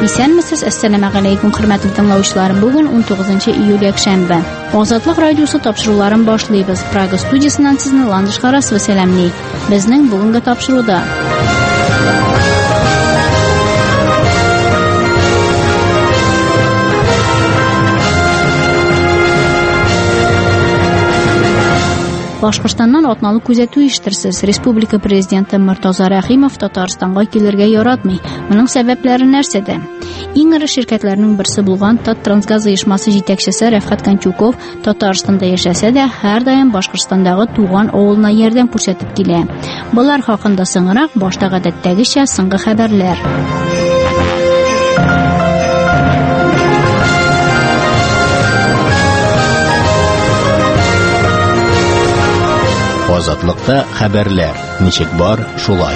Исәнмесез, әссәламу алейкум, хөрмәтле тыңлаучылар. Бүген 19 июль якшәмбе. Азатлык радиосы тапшыруларын башлыйбыз. Прага студиясыннан сезне Ландыш Харасова сәламлый. Безнең бүгенге тапшыруда Башкортстаннан атналык күзәтү ишеттерсез. Республика президенты Мортаза Рәхимов Татарстанга килергә яратмый. Моның сәбәпләре нәрсәдә? Иң ире ширкәтләрнең берсе булган Таттрансгаз оешмасы җитәкчесе Рәфкать Кончуков Татарстанда яшәсә дә, һәр даим Башкортстандагы туган авылына ярдәм күрсәтеп килә. Булар хакында соңрак башта гадәттәгечә соңгы хәбәрләр. Азатлыкта хәбәрләр. Ничек бар, шулай.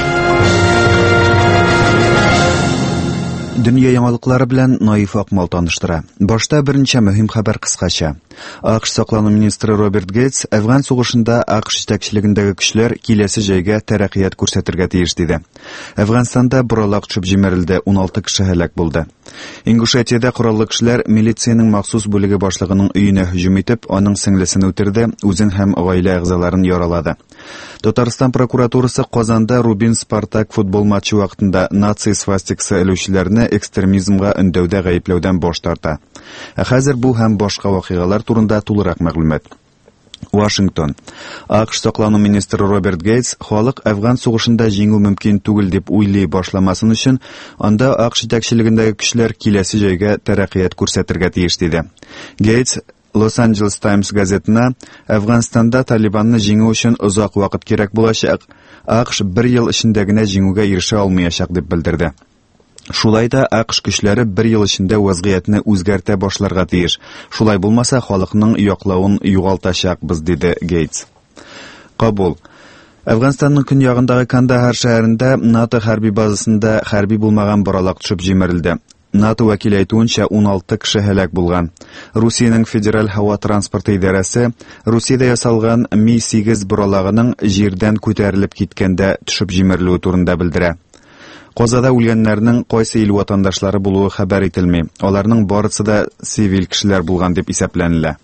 Дөнья яңалыклары белән Наиф Акмал таныштыра. Башта беренче мөһим хәбәр кыскача. АКШ саклану министры Роберт Гейтс Әфган сугышында АКШ җитәкчелегендәге көчләр киләсе җәйгә тәрәккыят күрсәтергә тиеш диде. Әфганстанда буралак төшеп җимерелде, 16 кеше һәлак булды. Ингушетиядә кораллы кешеләр милициянең махсус бүлеге башлыгының өенә һөҗүм итеп, аның сеңлесен үтерде, үзен һәм гаилә әгъзаларын яралады. Татарстан прокуратурасы Казанда Рубин Спартак футбол матчы вакытында нация свастикасы элүчеләрне экстремизмга өндәүдә гаепләүдән баш тарта. Хәзер бу һәм башка вакыйгалар турында тулырак мәгълүмат. Вашингтон. АКШ саклану министры Роберт Гейтс халык Әфган сугышында җиңү мөмкин түгел дип уйлый башламасын өчен, анда АКШ җитәкчелегендәге көчләр киләсе җәйгә тәрәккыят күрсәтергә тиеш диде. Гейтс Los-Angeles Times газетына Әфганстанда Талибанны җиңү өчен озак вакыт кирәк булачак, АКШ 1 ел эчендә генә җиңүгә ирешә алмаячак дип белдерде. Шулай да АКШ көчләре 1 ел эчендә вазгыятьне үзгәртә башларга тиеш. Шулай булмаса, халыкның яклавын югалтачакбыз, диде Гейтс. Кабул. Әфганстанның көньягындагы Кандахар шәһәрендә НАТО хәрби базасында хәрби булмаган буралак төшеп җимерелде. НАТО вәкиле әйтүенчә 16 кеше һәлак булган. Русиянең федераль һава транспорты идарәсе Русиядә ясалган Ми-8 буралагының җирдән күтәрелеп киткәндә төшеп җимерелүе турында белдерә. Казада үлгәннәрнең кайсы ил ватандашлары булуы хәбәр ителми. Аларның барысы да цивил кешеләр булган дип исәпләнелә.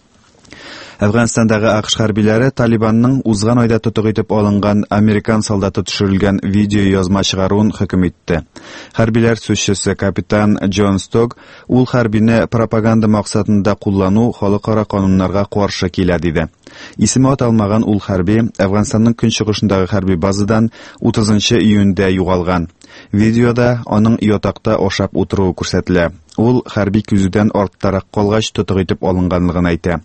Әфганстандагы АКШ хәрбиләре Талибанның узган айда тотык итеп алынган американ солдаты төшерелгән видео язма чыгаруын хөкем итте. Хәрбиләр сүзчесе капитан Джон Сток ул хәрбине пропаганда максатында куллану халыкара кануннарга каршы килә диде. Исеме аталмаган ул хәрби Әфганстанның көнчыгышындагы хәрби базадан 30 июньдә югалган. Видеода аның ятакта ашап утыруы күрсәтелә. Ул хәрби күзүдән арттарак калгач тотык итеп алынганлыгын әйтә.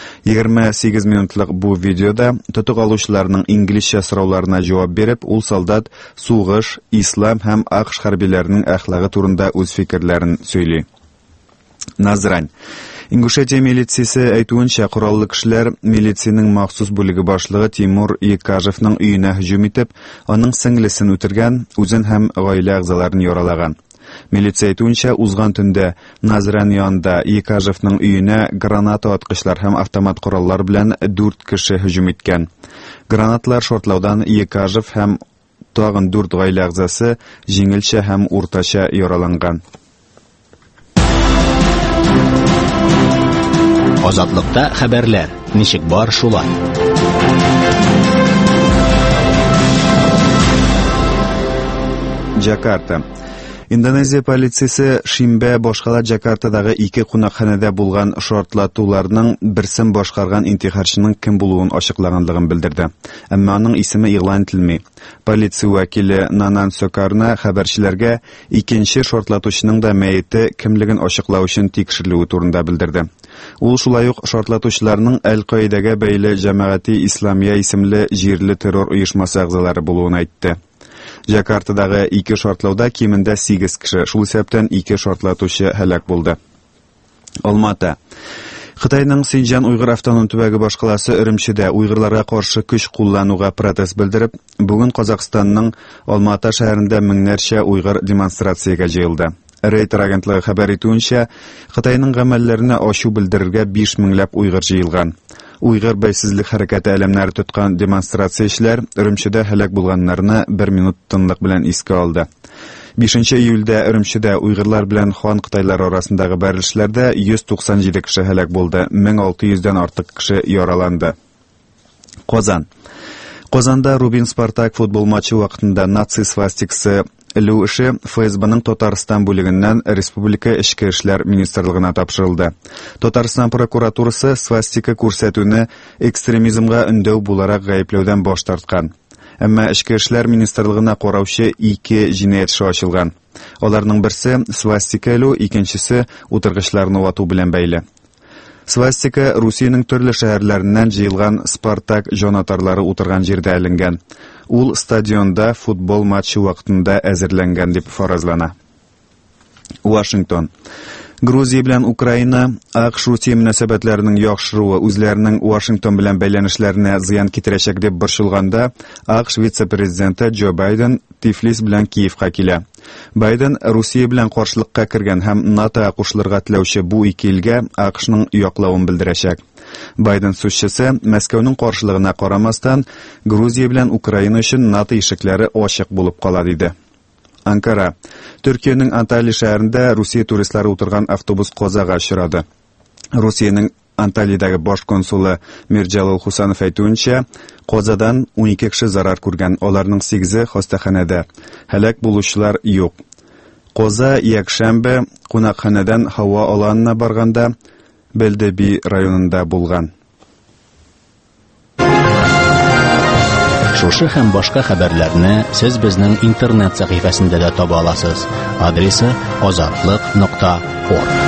28 минутлык бу видеода тотык алучыларның инглизчә сорауларына җавап биреп, ул солдат сугыш, ислам һәм АКШ хәрбиләренең әхлагы турында үз фикерләрен сөйли. Назрань. Ингушетия милициясе әйтүенчә, кораллы кешеләр милициянең махсус бүлеге башлыгы Тимур Екажевның өенә һөҗүм итеп, аның сеңлесен үтергән, үзен һәм гаилә әгъзаларын яралаган. Милиция әйтүенчә, узган төндә Назрань янында Екажевның өенә граната аткычлар һәм автомат кораллар белән 4 кеше һөҗүм иткән. Гранатлар шортлаудан Екажев һәм тагын 4 гаилә әгъзасы җиңелчә һәм уртача яраланган. Азатлыкта хәбәрләр. Ничек бар, шулай. Джакарта. Индонезия полициясе шимбә башкала Джакартадагы 2 кунакханәдә булган шартлатуларның берсен башкарган интихарчының кем булуын ачыклаганлыгын белдерде. Әмма аның исеме игълан ителми. Полиция вәкиле Нанан Сокарна хәбәрчеләргә икенче шартлатучының да мәете кемлеген ачыклау өчен тикшерелүе турында белдерде. Ул шулай ук шартлатучыларның Әл-Каидәгә бәйле Җәмәгати Исламия исемле җирле террор оешмасы әгъзалары булуын әйтте. Джакартадагы 2 шартлауда кимендә 8 кеше, шул исәптән 2 шартлатучы һәлак булды. Алмата. Хытайның Синҗан уйгыр автоном төбәге башкаласы Өремчедә уйгырларга каршы көч куллануга протест белдереп, бүген Казакъстанның Алмата шәһәрендә меңнәрчә уйгыр демонстрациягә җыелды. Рейтер агентлыгы хәбәр итүенчә, Хытайның гамәлләренә ачу белдерергә 5 меңләп уйгыр җыелган. Уйгыр бәйсезлек хәрәкәте әлемнәре тоткан демонстрациячеләр Өремчедә һәлак булганнарны 1 минут тынлык белән искә алды. 5 июльдә Үрümчедә уйгырлар белән хан кытайлар арасындагы бәрелешләрдә 197 кеше һәлак булды, 1600-дән артык кеше яраланды. Казанда Рубин Спартак футбол матчы вакытында наци свастикасы элү эше ФСБның Татарстан бүлегеннән Республика Эчке эшләр министрлыгына тапшырылды. Татарстан прокуратурасы свастика күрсәтүне экстремизмга өндәү буларак гаепләүдән баш тарткан. Әмма Эчке эшләр министрлыгына караучы 2 җинаять эше ачылган. Аларның берсе свастика элү, икенчесе утыргычларны вату белән бәйле. Свастика Русиянең төрле шәһәрләреннән җыелган Спартак җанатарлары утырган җирдә эленгән. Ул стадионда футбол матчы вакытында әзерләнгән дип фаразлана. Вашингтон. Грузия белән Украина АКШ-Русия мөнәсәбәтләренең яхшыруы үзләренең Вашингтон белән бәйләнешләренә зыян китерәчәк дип борчылганда, АКШ вице-президенты Джо Байден Тифлис белән Киевка килә. Байден Русия белән каршылыкка кергән һәм НАТОга кушылырга теләүче бу ике илгә АКШның яклавын белдерәчәк. Байден сүзчесе Мәскәүнең каршылыгына карамастан, Грузия белән Украина өчен НАТО ишекләре ачык булып кала диде. Анкара. Төркиянең Анталия шәһәрендә Русия туристлары утырган автобус казага очрады. Русиянең Анталиядәге баш консулы Мирҗалил Хусанов әйтүенчә, казадан 12 кеше зарар күргән, аларның 8-е хастаханәдә. Һәлак булучылар юк. Каза якшәмбе кунакханәдән һава аланына барганда Белдеби районында булган. Шушы һәм башка хәбәрләрне сез безнең интернет сәхифәсендә дә таба аласыз. Адресы azatlык.org.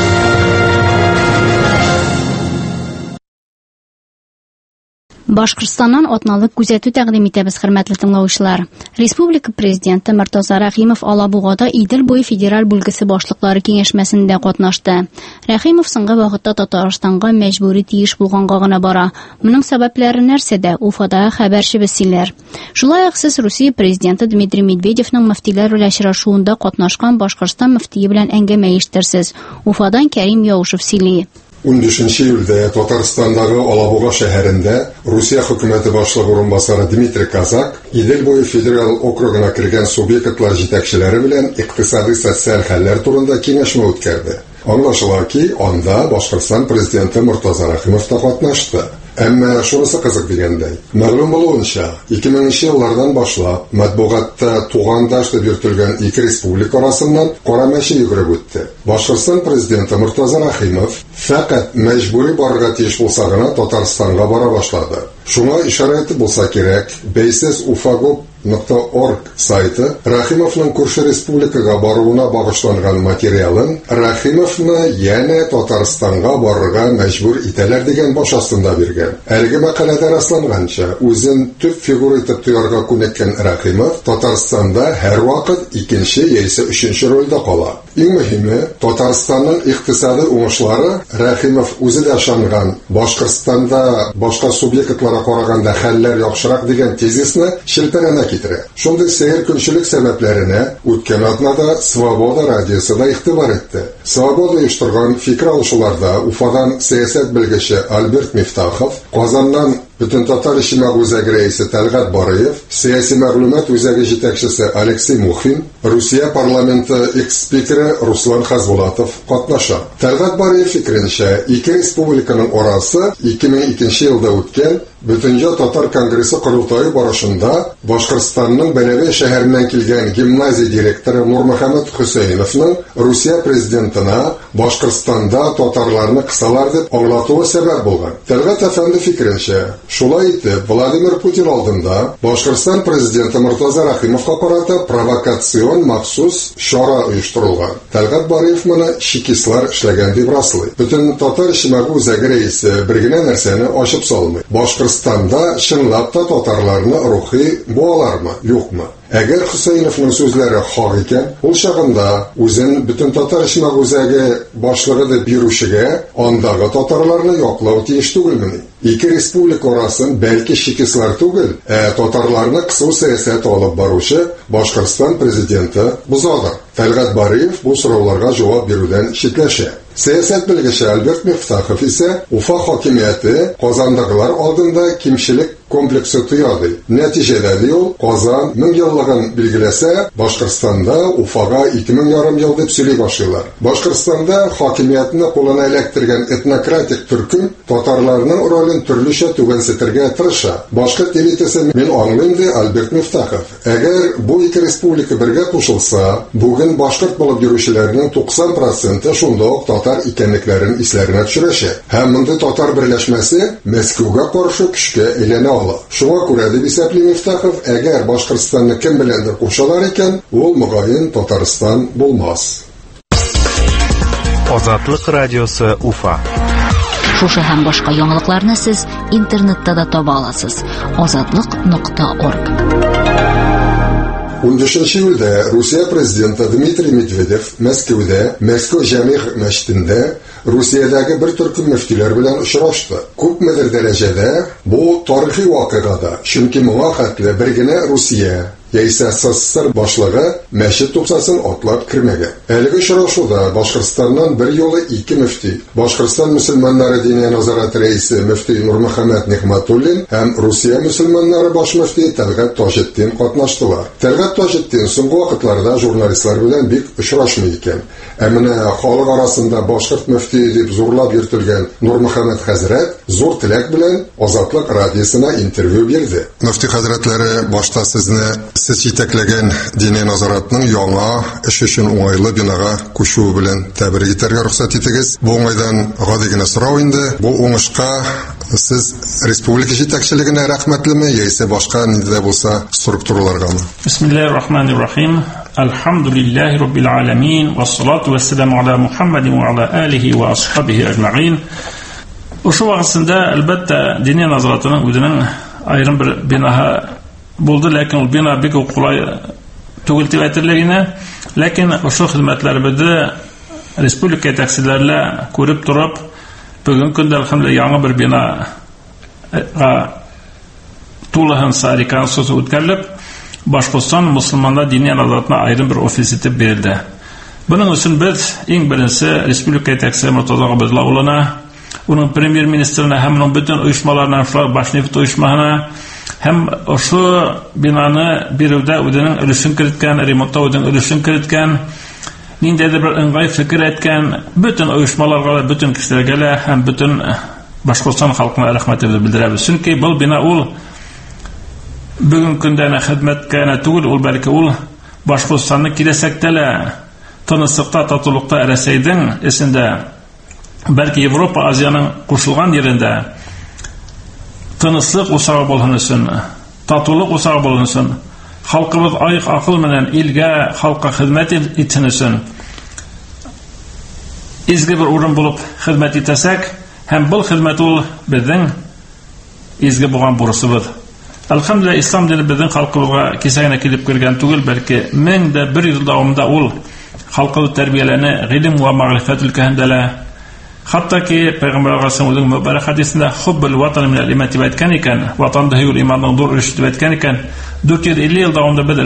Башкортстаннан атналык күзәтү тәкъдим итәбез, хөрмәтле тыңлаучылар. Республика президенты Мортаза Рәхимов Алабугада Идел буе федераль бүлгесе башлыклары киңәшмәсендә катнашты. Рәхимов соңгы вакытта Татарстанга мәҗбүри тиеш булганга гына бара. Моның сәбәпләре нәрсәдә? Уфада хәбәрчебез сөйләр. Шулай ук сез Русия президенты Дмитрий Медведевның мөфтиләр белән очрашуында катнашкан Башкортстан мөфтие белән әңгәмә ишетерсез. Уфадан Кәрим Яушев сөйли. 15 июльдә Татарстандагы Алабуга шәһәрендә Русия хөкүмәте башлыгы урынбасары Дмитрий Казак Идел буе федераль округына кергән субъектлар җитәкчеләре белән икътисади-социаль хәлләр турында киңәшмә үткәрде. Аңлашыла ки, анда Башкортстан президенты Мортаза Рәхимов та катнашты. Әмма шунысы кызык дигәндәй, мәгълүм булуынча, 2000 еллардан башлап матбугатта тугандаш дип йөртелгән ике республика арасыннан кара мәче йөгереп үтте. Башкортстан президенты Мортаза Рәхимов фақат мәҗбүри барырга тиеш булса гына Татарстанга бара башлады. Шуңа ишарә итеп булса кирәк, basis.ufagop.org сайты Рәхимовның күрше республикага баруына багышланган материалын Рәхимовны яне Татарстанга барырга мәҗбүр итәләр дигән баш астында биргән. Әлеге мәкаләдә расланганча, үзен төп фигура итеп тоярга күнеккән Рәхимов Татарстанда һәр вакыт икенче яисә өченче рольдә кала. Иң мөһиме, Татарстанның икътисади уңышлары Рәхимов үзе дә ышанган Башкортстанда башка субъектларга караганда хәлләр яхшырак дигән тезисны челпәрәнә китерә. Шундый сәер көнчелек сәбәпләренә үткән атнада Свобода радиосы да игътибар итте. Свобода оештырган фикер алышуларда Уфадан сәясәт белгече Альберт Мифтахов, Казаннан Бүтән татар ишмәг үзәге рәисе Тәлгат Барыев, сәяси мәгълүмат үзәге җитәкчесе Алексей Мухин, Русия парламенты экс-спикеры Руслан Хазбулатов катнаша. Тәлгат Барыев фикеренчә, ике республиканың арасы 2002 елда үткән Бөтенҗа татар конгрессы курултайы барышында Башкортстанның Бәләбәй шәһәреннән килгән гимназия директоры Нурмөхәммәд Хөсәйновның Русия президентына Башкортстанда татарларны кысалар дип аңлатуы сәбәп булган. Тәлгат әфәнде фикеренчә, шулай итеп, Владимир Путин алдында Башкортстан президенты Мортаза Рәхимовка карата провокацион махсус чара оештырылган. Тәлгат Барыев моны чекистлар эшләгән дип раслый. Бүтән татар ишмәге үзәге рәисе бер генә нәрсәне ачып салмый. Башкортстанда чынлап та татарларны рухи буалармы, юкмы? Әгәр Хөсәйновның сүзләре хак икән, ул чагында үзен бүтән татар ишмәге үзәге башлыгы дип бирүчегә андагы татарларны яклау тиеш түгелмени? Ике республика арасын бәлки чекистлар түгел, татарларны кысу сәясәт алып баручы Башкортстан президенты бузадыр. Тәлгат Барыев бу сорауларга җавап бирүдән читләшә. Сәясәт белгече Альберт Мифтахов исә Уфа хакимияте Казандагылар алдында кимчелек комплексы тояды. Нәтижедә ул Казан 1000 еллыгын билгеләсә, Башкортстанда Уфага 2000 ярым ел дип сөйли башлыйлар. Башкортстанда хакимиятне кулына электергән этнократик төркем татарларның ролен төрлечә түгәнсетергә тырыша. Башкорт элитасы мен аңлыйм ди Альберт Мифтахов. Әгәр бу ике республика бергә кушылса, бүген башкорт булып йөрүчеләрнең 90% шунда ук татар икәнлекләрен исләренә төшерәчәк. Һәм монда татар берләшмәсе Мәскәүгә каршы көчкә әйләнә ала. Шуңа күрә дип исәпли Мифтахов, әгәр Башкортстанны кем беләндер кушалар икән, ул мөгаен Татарстан булмас. Азатлык радиосы Уфа. Шушы һәм башка яңалыкларны сез интернетта да таба аласыз. Azatlyk.org. 15 июльдә Русия президенты Дмитрий Медведев Мәскәүдә, Мәскәү Җәми мәчетендә Русиядәге бер төркем мөфтиләр белән очрашты. Күпмедер дәрәҗәдә бу тарихи вакыйгада, чөнки моңа хәтле бер генә Русия яисә СССР башлыгы мәчет тупсасын атлап кирмәгән. Әлеге очрашуда Башкортстаннан бер юлы 2 мөфти, Башкортстан мөселманнары диния назарат рәисе мөфти Нурмөхәммәд Нигъмәтуллин һәм Русия мөселманнары баш мөфти Тәлгат Таҗетдин катнаштылар. Тәлгат Таҗетдин соңгы вакытларда журналистлар белән бик очрашмый икән. Ә менә халык арасында башкорт мөфти дип зурлап йөртелгән Нурмөхәммәд хәзрәт зур теләк белән Азатлык радиосына интервью бирде. Мөфти хәзрәтләре, башта сез җитәкләгән дини назаратның яңа эш өчен уңайлы бинага күчү белән тәбрик итәргә рөхсәт итегез. Бу уңайдан гади генә сорау инде. Бу уңышка сез республика җитәкчелегенә рәхмәтлеме, яисә башка ниндидә булса структураларгамы? Бисмиллаһир-рахманир-рахим. Алхамдулиллаһи раббил аламин вассалату вассаламу ала Мухаммадин ва ала алихи ва асхабихи аҗмаин. Ошо вакытында әлбәттә дини назаратның үзенең аерым бер бинаһы булды, ләкин ул бина бик кулай түгел дип әйтерлегенә, ләкин ошо хезмәтләребезне республика җитәкчеләренә күреп торып, бүген көндә әлхәмдүлилләһ яңа бер бинага тулыһынса реконструкция үткәрелеп, Башкортстан мусламанлар дини назаратына аерым бер офис итеп бирелде. Буның өчен без иң беренче республика җитәкчесе Мортаза Габдулла улына, уның премьер-министрына һәм уның бөтен оешмаларына, Башнефть оешмаһына һәм ошо бинаны бирүдә үзенең өлешен керткән, ремонтта үзенең өлешен керткән, ниндәйдер бер ыңгай фикер әйткән бөтен оешмаларга, бөтен кешеләргә һәм бөтен Башкортстан халкына рәхмәтебезне белдерәбез. Чөнки бу бина ул бүген көндә хезмәткә түгел, ул бәлки ул Башкортстанны киләсәктә лә тынычлыкта, татулыкта Рәсәйнең эсендә, бәлки Европа, Азияның кушылган yerендә тынычлык усагы булсын өчен, татулык усагы булсын өчен, халкыбыз айык акыл менән илгә, халкка хезмәт итсен өчен изге бер урын булып хезмәт итәсәк, һәм бу хезмәт ул безнең изге булган бурычыбыз. Әлхәмдүлилләһ, ислам дине безнең халкыбызга кисәгенә килеп кергән түгел, бәлки 1100 ел дәвамында ул халкыбыз тәрбияләне гыйлем ва мәгърифәт өлкәһендә лә, хатта ки Пәйгамбәр алейһиссәламның мөбарәк хадисендә хуббул ватан мин ал-иман дип әйткән икән, ватанды һәйү иманның зур өлеше дип әйткән икән. 450 ел дәвамында без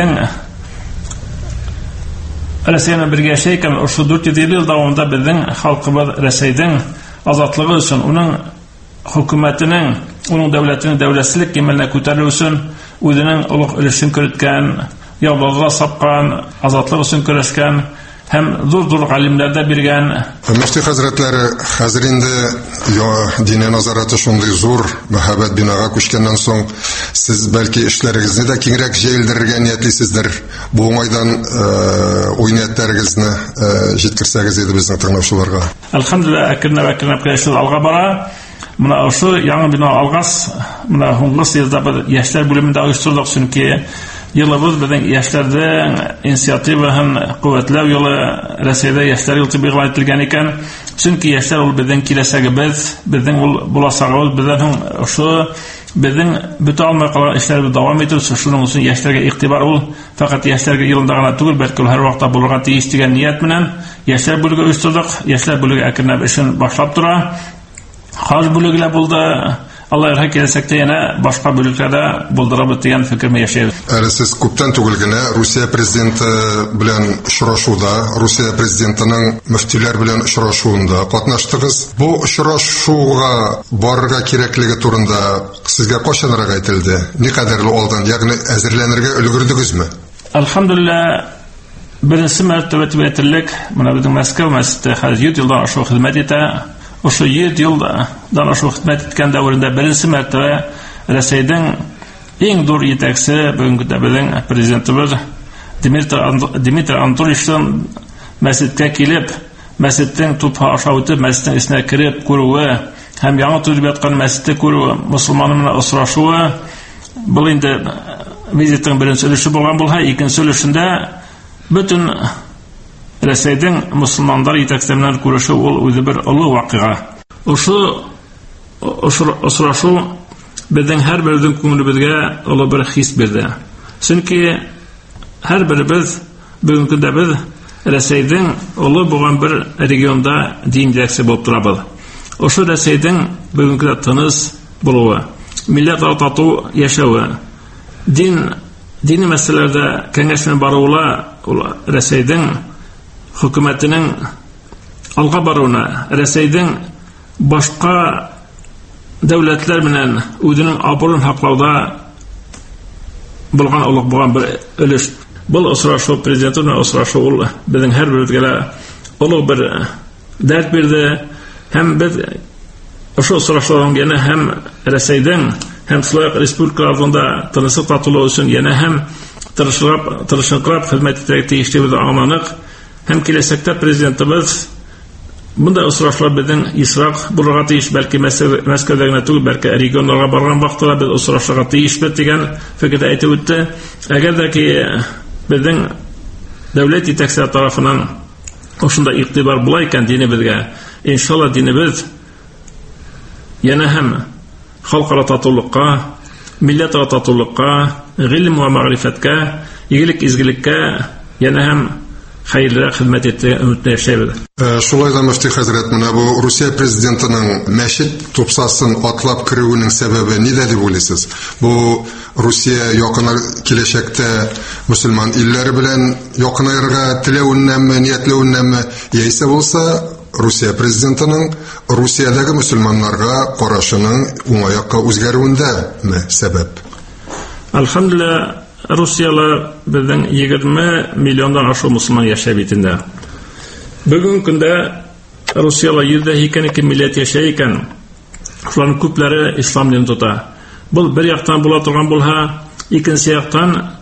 Рәсәйнең бергә яшәй икән, ошо 450 ел дәвамында безнең халкыбыз Рәсәйнең азатлыгы өчен, уның хөкүмәтенең, уның дәүләтенең дәүләтсезлек кимәленә күтәрелү өчен үзенең улуг өлешен керткән, яуларга сапкан, азатлык өчен көрәшкән һәм зур галимнәрдә биргән. Мөфти хәзрәтләре, хәзер инде дини назараты шундый зур мәхәббәт бинага күчкәннән соң, сез бәлки эшләрегезне дә киңрәк җәелдерергә ниятлисездер. Бу уңайдан уйнәтләрегезне җиткерсәгез иде безнең тыңлаучыларга. Әлхәмдүлилләһ, әкренләп эшләр алга бара. Менә ошо яңа бина алгас, менә һуңгы елда яшьләр бүлемендә оештырдык, чөнки елыбыз безнең яшьләрнең инициативаһын куәтләү елы Рәсәйдә яшьләр елы дип игълан ителгән икән. Чөнки яшьләр ул безнең киләсәгебез, безнең ул буласагыбыз, безнең ошо безнең бөтә алмай калган эшләребез дәвам итү, шуның өчен яшьләргә игътибар ул фақат яшьләргә елында гына түгел, бәлки һәр вакытта булырга тиеш дигән ният менән яшьләр бүлеге оештырдык. Яшьләр бүлеге әкренләп эшен башлап тора. Хаж бүлеге булды, Алла ярһә киләсәктә янә башка бүлекләрдә булдырабыз дигән фикерне яшәйбез. Әле сез күптән түгел генә Русия президенты белән очрашуда, Русия президентының мөфтиләр белән очрашуында катнаштыгыз. Бу очрашуга барырга кирәклеге турында сезгә кайчанрак әйтелде? Никадәрле алдан, ягъни әзерләнергә өлгердегезме? Алхамдулилlah, беренче мәртәбә әйтерлек, менә безнең Мәскәү мәсҗиде хәзер 7 елдан ашу хезмәт итә. Ошо 7 елдан ашу хезмәт иткән дәврендә беренче мәртәбә Рәсәйнең иң зур җитәкчесе бүгенге безнең президентыбыз Дмитрий Анатольевичтан мәсҗидкә килеп, мәсҗидтән тупха аша үтеп, мәсҗидтән исенә кирип күрүе һәм яңа төзелеп яткан мәсҗидтә күрүе, мөселман белән очрашуы, бу инде визитның беренче өлеше булган булса, икенче өлешендә бөтен Рәсәйнең мөселманнар җитәкчеләреннән күрешү ул үзе бер олы вакыйга. Ошо очрашу безнең һәрберебезнең күңелебезгә олы бер хис бирде. Чөнки һәрберебез бүгенге көндә без Рәсәйнең олы булган бер регионда дин җитәкчесе булып торабыз. Ошо Рәсәйнең бүгенге тыныч булуы, милләт тату яшәүе, дини мәсьәләләрдә кәңәшмә баруы ул Рәсәйнең хөкүмәтенең алга баруына, Рәсәйнең башка дәүләтләр белән үзенең абруен саклауда булган олуг булган бер өлеш. Бу очрашу президенты белән очрашу ул безнең һәрберебезгә олуг бер дәрт бирде. Һәм без ошо очрашудан яна һәм Рәсәйнең һәм шулай республикаларында тынычлык татулыгы өчен яна һәм тырышып хезмәт итәргә тиешлебез аңланык. Һәм киләсәктә президентыбыз бундай очрашулар безнең исрак булырга тиеш, бәлки Мәскәүдә генә түгел, бәлки регионнарга барган вакытта без очрашырга тиешбез дигән фикердә әйтеп үтте. Әгәр дә ки безнең дәүләт җитәкчеләре тарафыннан ошында игътибар була икән динебезгә, иншалла динебез яна һәм халыкара татулыкка, милләт татулыкка, гыйлем ва мәгърифәткә, игелек изгелеккә яна һәм хәерлерәк хезмәт итәргә өмөтле яшәйбез. Шулай да мөфти хәзрәт, менә бу Русия президентының мәчет тупсасын атлап кирүенең сәбәбе нидә дип уйлыйсыз? Бу Русия якын киләчәктә мөселман илләре белән якынайырга теләвеннәнме, ниятләвеннәнме, яисә булса Русия президентының Русиядәге мөселманнарга карашының уңаякка үзгәрүендәме сәбәп? Алхамдулилlah, Русиялы безнең 20 миллиондан ашу мөселман яшәп битендә. Бүген көндә Русиялы 102 милләт яшәй икән. Шуларның күпләре ислам динен тота. Бу бер яктан була торган булса, икенче яктан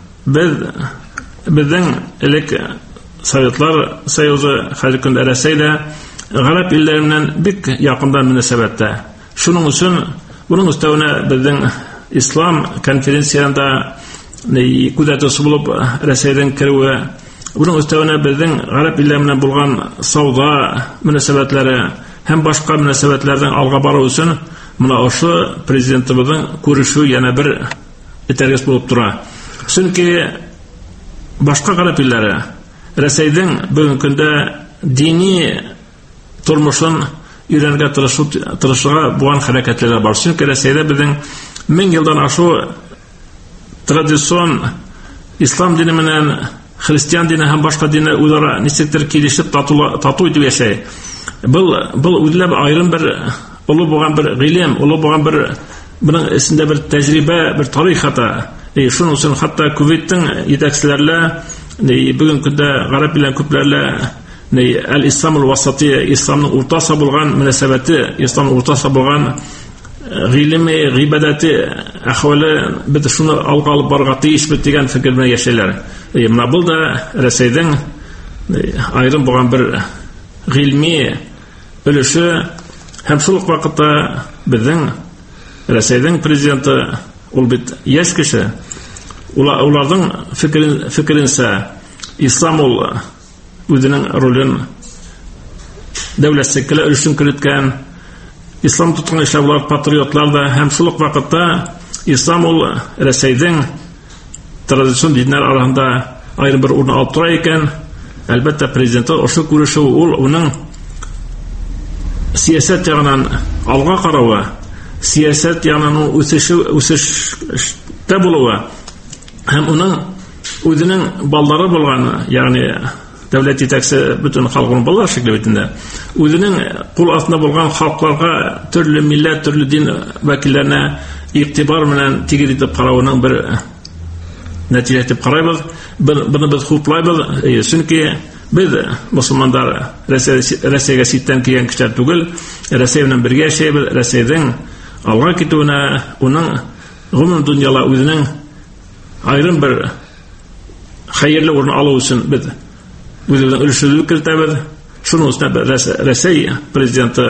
безнең элек Советлар Союзы хәзер көндә Рәсәйдә гарәп илләреннән бик якындан мөнәсәбәттә. Шуның өчен буның өстәвенә безнең ислам конференциясында күзәтүче булып Рәсәйдән кирүе, буның өстәвенә безнең гарәп илләре белән булган сауда мөнәсәбәтләре һәм башка мөнәсәбәтләрдән алга бару өчен моны ошо президентыбызның күрешү яна бер этәргес булып тора. Чөнки башка гарәп илләре Рәсәйдән бүгенге көндә дини тормышын өйрәнергә тырышырга булган хәрәкәтләр бар. Чөнки Рәсәйдә безнең 1000 елдан ашу традицион ислам дине менән христиан дине һәм башка дине үзара ничектер килешеп тату итеп яшәй. Бу үзләп аерым бер олы булган бер гыйлем, олы булган бер буның исендә бер тәҗрибә, бер тарих хата. Шуның өчен хәтта Кувейттың җитәкчеләре бүгенге көндә гарәп белән күпләрләр al-Islam al-Wasati, İslamның уртасы булган мөнәсәбәте, Исламның уртасы булган гыйлеме, гыйбадәте әхвалы бит шуны алга алып барырга тиеш бит дигән фикер белән яшәйләр. Менә бу да Рәсәйдән аерым булган бер гыйльми өлеше һәм шул ук вакытта безнең Рәсәйдән президенты ул бит яшь кеше. Уларның фикеренсә ислам ул үзенең ролен дәүләт өлешен кирткән. Ислам тоткан шәһәрләр патриотлар да һәм шул ук вакытта ислам ул Рәсәйдән традицион диннәр арасында аерым бер урын алып тора икән. Әлбәттә президенты ошо күрешү ул уның сиясәт ягыннан алга каравы siyasat янының үсештә булуы һәм уның үзенең баллары булганы, ягъни дәүләт итәкчесе бөтен халкының баллары шикелле битендә, үзенең кул астында булган халыкларга, төрле милләт, төрле дин вәкилләренә игътибар белән тигез итеп карауның бер нәтиҗә итеп карыйбыз. Буны без хуплайбыз, чөнки biz musulmonlar Rossiyaga sitdan kelgan kishilar tugul, Rossiya bilan birga yashaymiz. Rossiyaning alga ketuvini, uning g'umum dunyoda o'zining ayrim bir xayrli o'rin olishi uchun biz o'zimizdan ulushimizni kiritamiz. Shuning uchun Rossiya prezidenti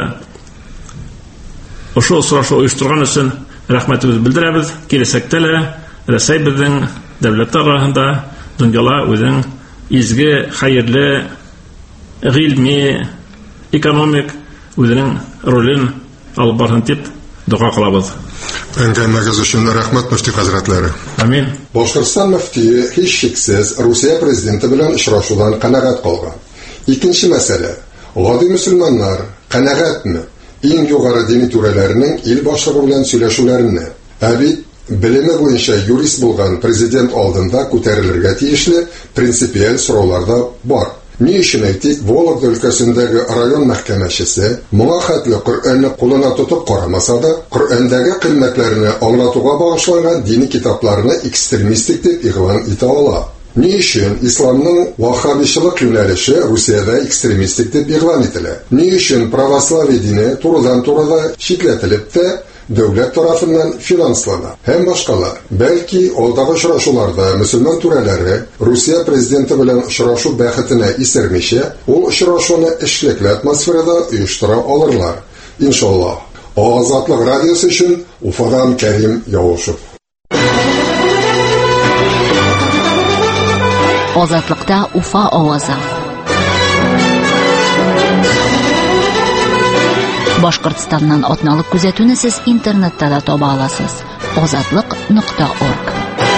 o'sha uchrashuv uyushtirgan uchun rahmatimizni bildiramiz. Kelajakda Rossiya bizning davlatlar orasida dunyoda o'zining izgi, xayrli, ilmi, ekonomik o'zining rolini olib borsin deb duo qilamiz. Әңгәмәгез өчен рәхмәт, мөфти хәзрәтләре. Амин. Башкортстан мөфтие һич шиксез Русия президенты белән очрашудан канәгать калган. Икенче мәсьәлә: гади мөселманнар канәгатьме иң югары дини түрәләренең ил башлыгы белән сөйләшүләренә? Әбит Белеме буенча юрист булган президент алдында күтәрелергә тиешле принципиаль сорауларда бар. Ни өчен әйтик, Вологда өлкәсендәге район мәхкәмәчесе моңа хәтле Коръәнне кулына тотып карамаса да, Коръәндәге кыйммәтләрне аңлатуга багышланган дини китапларны экстремистик дип игълан итә ала. Ни өчен исламның ваххабичылык юнәлеше Русиядә экстремистик дип игълан ителә? Ни өчен православие дине турыдан-турыда читләтелеп тә дәүләт тарафыннан финанслана? Һәм башкалар. Бәлки, алдагы очрашуларда мөселман түрәләре Русия президенты белән очрашу бәхетенә исермичә, ул очрашуны эшлекле атмосферада оештыра алырлар. Иншаллах. Азатлык радиосы өчен Уфадан Кәрим Явушев. Азатлыкта Уфа авазы. Башкортстаннан атналык күзәтүне сез интернетта да таба аласыз. Azatlıq.org.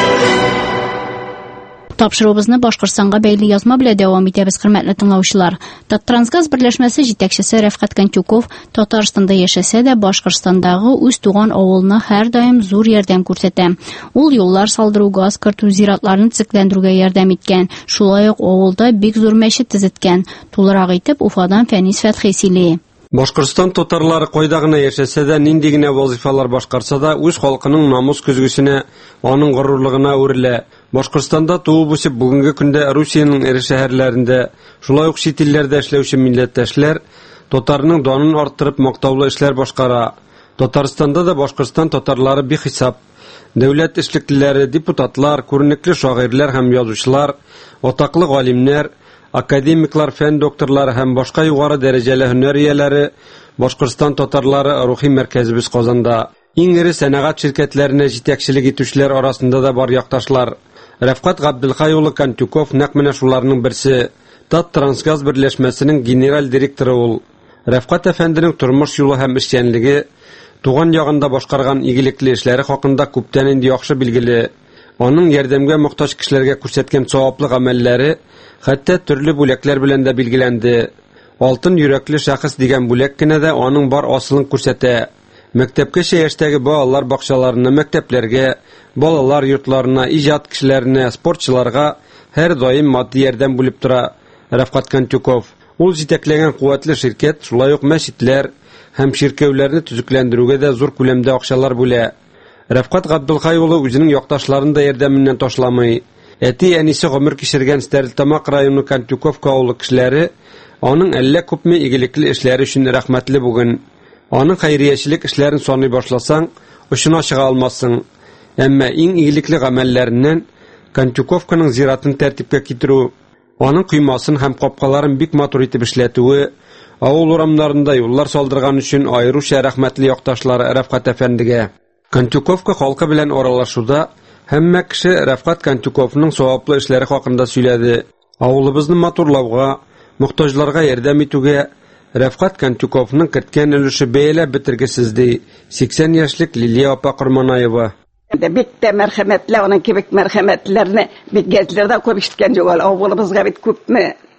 Тапшыруыбызны Башкортстанга бәйле язма белән дәвам итәбез, хөрмәтле тыңлаучылар. Таттрансгаз берләшмәсе җитәкчесе Рәфкать Кантюков Татарстанда яшәсә дә, Башкортстандагы үз туган авылына һәр даим зур ярдәм күрсәтә. Ул юллар салдыру, газ кертү, зиратларны төзекләндерүгә ярдәм иткән. Шулай ук авылда бик зур мәчет төзеткән. Тулырак итеп Уфадан Фәнис Фәтхи сөйли. Башкортстан татарлары кайда гына яшәсә дә, нинди генә вазифалар башкарса да, үз халкының намус көзгесенә, аның горурлыгына үрелә. Башкортстанда туып үсеп, бүгенге көндә Русиянең ире шәһәрләрендә, шулай ук чит илләрдә эшләүче милләттәшләр татарның данын арттырып мактаулы эшләр башкара. Татарстанда да Башкортстан татарлары бихисап. Дәүләт эшлеклеләре, депутатлар, күренекле шагыйрьләр һәм язучылар, атаклы галимнәр, академиклар, фән докторлары һәм башка югары дәрәҗәле һөнәр ияләре, Башкортстан татарлары рухи мәркәзебез Казанда. Иң ире сәнәгать ширкәтләренә җитәкчелек итүчеләр арасында да бар якташлар. Рәфкать Габдулхай улы Кантюков нәкъ менә шуларның берсе. Таттрансгаз берләшмәсенең генераль директоры ул. Рәфкать әфәнденең тормыш юлы һәм эшчәнлеге, туган ягында башкарган игелекле эшләре хакында күптән инде яхшы билгеле. Аның ярдәмгә мохтаҗ кешеләргә күрсәткән саваплы гамәлләре хәтта төрле бүләкләр белән дә билгеләнде. Алтын йөрәкле шәхес дигән бүләк кенә дә аның бар асылын күрсәтә. Мәктәпкәчә яшьтәге балалар бакчаларына, мәктәпләргә, балалар йортларына, иҗат кешеләренә, спортчыларга һәр даим матди ярдәм булып тора Рәфкать Кантюков. Ул җитәкләгән куәтле ширкәт, шулай ук мәчетләр һәм ширкәүләрне төзекләндерүгә дә зур күләмдә акчалар бүлә. Рәфкать Габдулхай улы үзенең якташларын да ярдәменнән ташламый. Әти-әнисе гомер кичергән Стәрлетамак районы Кантюковка авылы кешеләре аның әллә күпме игелекле эшләре өчен рәхмәтле бүген. Аның хәйриячелек эшләрен саный башласаң, очына чыга алмассың. Әмма иң игелекле гамәлләреннән Кантюковканың зиратын тәртипкә китерү, аның кыймасын һәм капкаларын бик матур итеп эшләтүе, авыл урамнарында юллар салдырган өчен аеруча рәхмәтле якташлары Рәфкать әфәндегә. Кантюковка халкы белән аралашуда һәммә кеше Рәфкать Кантюковның саваплы эшләре хакында сөйләде. Авылыбызны матурлауга, мохтаҗларга ярдәм итүгә Рәфкать Кантюковның керткән өлеше бәяләп бетергесез ди 80 яшьлек Лилия апа Корманаева. Бик тә мәрхәмәтле, аның кебек мәрхәмәтләрне бик гәзләрдә күп ишеткән юк. Авылыбызга бит күпме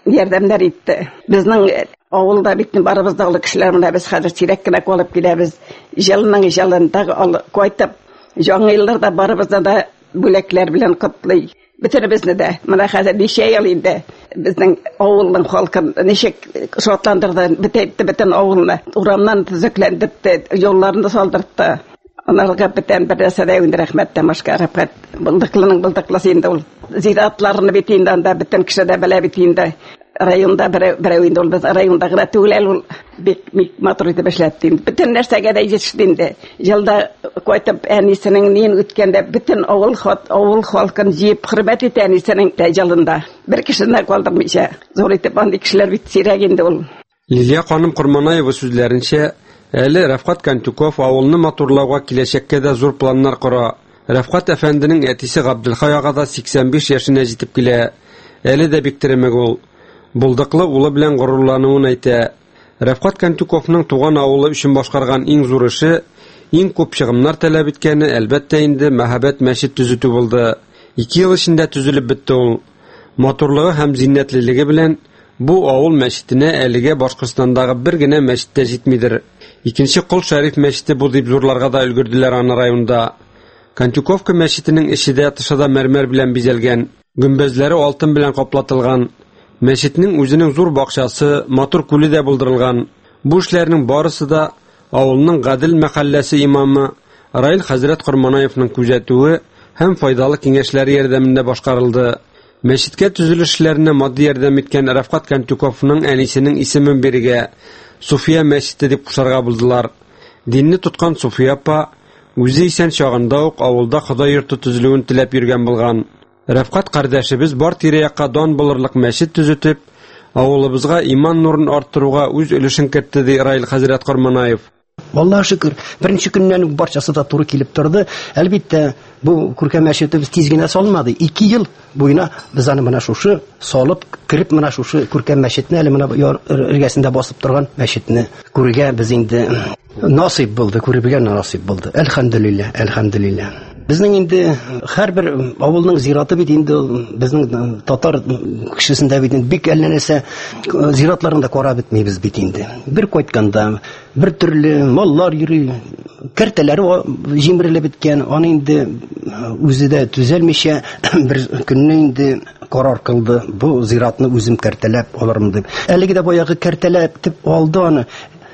ярдәмнәр итте. Безнең авылда бит барыбыздагы кешеләр менә без хәзер сирәк кенә калып киләбез. Җылның җылында кайтып, яңа елларда барыбызда да бүләкләр белән котлый. Бөтенебезне дә менә хәзер ничә ел инде безнең авылның халкын ничек шатландырды, бөтен авылны урамнан төзекләндерде, юлларны салдыртты. Анарга бөтен бер нәрсәдә рәхмәт тамашка рәхмәт. Булдыклының булдыклысы инде ул. Зиратларны бит инде анда бөтен кеше дә белә бит инде. Районда берәү инде ул без районда гына түгел ул бик матур итеп эшләтте. Бөтен нәрсәгә дә җитеште инде. Елда кайтып әнисенең нин үткәндә бөтен авыл халкын җыеп хөрмәт итә әнисенең тәҗалында. Бер кешене калдырмыйча. Зур итеп андый кешеләр бит сирәк инде ул. Лилия ханым Курманаева сүзләренчә, әле Рафкат Кантюков авылны матурлауга киләчәккә дә зур планнар кора. Рафкат әфәнденең әтисе Габдулхай ага да 85 яшенә җитеп килә. Әле дә бик теремәк ул. Булдыклы улы белән горурлануын әйтә. Рафкат Кантюковның туган авылы өчен башкарган иң зур эше, иң күп чыгымнар таләп иткәне әлбәттә инде мәһабәт мәчет төзүтү булды. 2 ел эчендә төзелеп бетте ул. Матурлыгы һәм зиннәтлелеге белән бу авыл мәчетенә әлегә Башкортстандагы бер генә мәчеттә җитмидер. Икенче Кол Шәриф мәчете бу дип зурларга да өлгерделәр аны районда. Кантюковка мәчетенең ишедә тышыда мәрмәр белән бизәлгән, гөмбәзләре алтын белән каплатылган. Мәчетнең үзенең зур бакчасы, матур күле дә булдырылган. Бу эшләрнең барысы да авылның Гадел мәхәлләсе имамы Раил хәзрәт Курманаевның күзәтүе һәм файдалы киңәшләре ярдәмендә башкарылды. Мәчеткә төзелеш эшләренә матди ярдәм иткән Рафкат Кантюковның әнисенең исемен бирергә Суфия мәчете дип кушарга булдылар. Динне тоткан Суфия апа үзе исән чагында ук авылда Ходай йорты төзелүен теләп йөргән булган. Рафкат кардәшебез бар тирә-якка дан булырлык мәчет төзетеп, авылыбызга иман нурын арттыруга үз өлешен кертте ди Раил хәзрәт Курманаев. Аллаһ шөкер, беренче көннән үк барчасы да туры килеп торды. Әлбәттә, бу күркәм мәчете без тиз генә салмады. 2 ел буена без аны менә шушы салып, кирип менә шушы күркәм мәчетне әле менә иргәсендә басып торган мәчетне күргә без инде насыйп булды, күрергә насыйп булды. Әлхәмдүлилләh. Безнең инде һәрбер авылның зираты бит инде безнең татар кешесендә бит бик әлләнәсә зиратларында карап бетмәйбез бит инде. Бер кайтканда бер төрле маллар йөри, кәртәләре җимерелеп биткән, аны инде үзе дә төзәлмичә бер көнне инде карар кылды. Бу зиратны үзем кәртәләп алырмын дип. Әлеге дә баягы кәртәләп дип алды аны.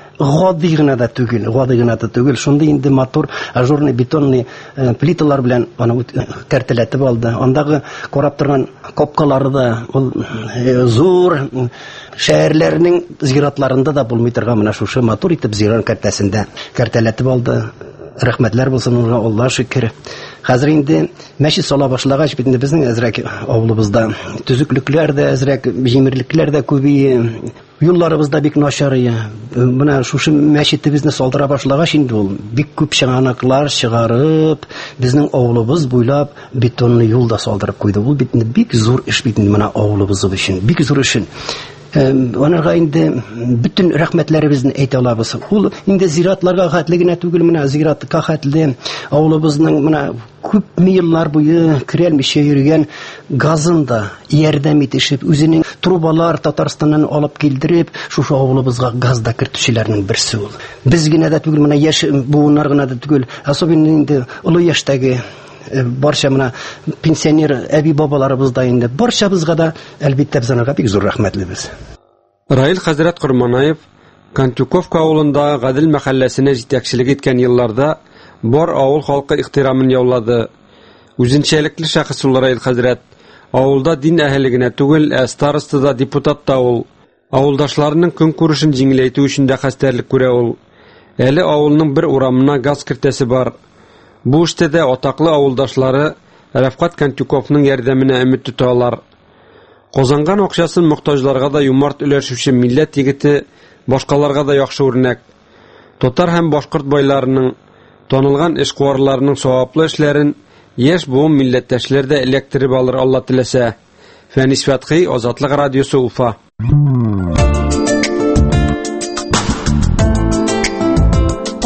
Гади гына да түгел. Шунда инде матур ажурный бетонный плиталар белән аны кәртәләтеп алды. Андагы карап торган капкалары да ул зур шәһәрләрнең зиратларында да булмый торган менә шушы матур итеп зират кәртәсендә кәртәләтеп алды. Рәхмәтләр булсын уңа, Аллаһ шөкер. Хәзер инде мәчет сала башлагач бит инде безнең әзрәк авылыбызда төзеклекләр дә әзрәк, җимерлекләр дә күбәя. Юлларыбыз да бик начар. Менә шушы мәчетебезне салдыра башлагач инде ул бик күп чыганаклар чыгарып, безнең авылыбыз буйлап бетонны юл да салдырып куйды. Ул бик зур эш бит менә авылыбыз өчен, бик зур эш. Анарга инде bütün рәхмәтләребезне әйтә алабыз. Ул инде зиратларга хәтлегенә түгел, менә зиратка хәтле авылыбызның менә күп еллар буе кирәлмичә йөргән газын да ярдәм итешеп, үзенең трубалар Татарстаннан алып килдереп, шушы авылыбызга газ да кертүчеләрнең берсе ул. Без генә дә түгел, менә яшь буыннар гына да түгел, особенно инде олы яшьтәге барча менә пенсионер әби бабаларыбыз да инде барчабызга да әлбәттә без анарга бик зур рәхмәтлебез. Раил хәзрәт Курманаев Кантюковка авылында Гадел мәхәлләсенә җитәкчелек иткән елларда бар авыл халкы ихтирамын яулады. Үзенчәлекле шәхес ул Раил хәзрәт. Авылда дин әһеллегенә түгел, староста да, депутат та ул. Авылдашларының көн күрешен җиңеләйтү өчен дә хәстәрлек күрә ул. Әле авылның бер урамына газ кертәсе бар. Бу эштә дә атаклы авылдашлары Рафкат Кантюковның ярдәменә өмет тоталар. Казанган акчасын мохтаҗларга да юмарт өләшүче милләт егете, башкаларга да яхшы үрнәк. Татар һәм башкорт байларының, танылган эшкуарларының саваплы эшләрен яшь буын милләттәшләр дә электреп алыр Алла теләсә. Фәнис Фәтхи, Азатлык радиосы, Уфа.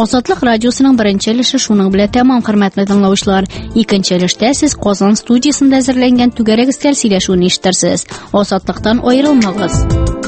Азатлык радиосының беренче өлеше шуның белән тәмам, хөрмәтле тыңлаучылар. Икенче өлештә сез Казан студиясендә әзерләнгән түгәрәк өстәл сөйләшүен ишетерсез. Азатлыктан аерылмагыз.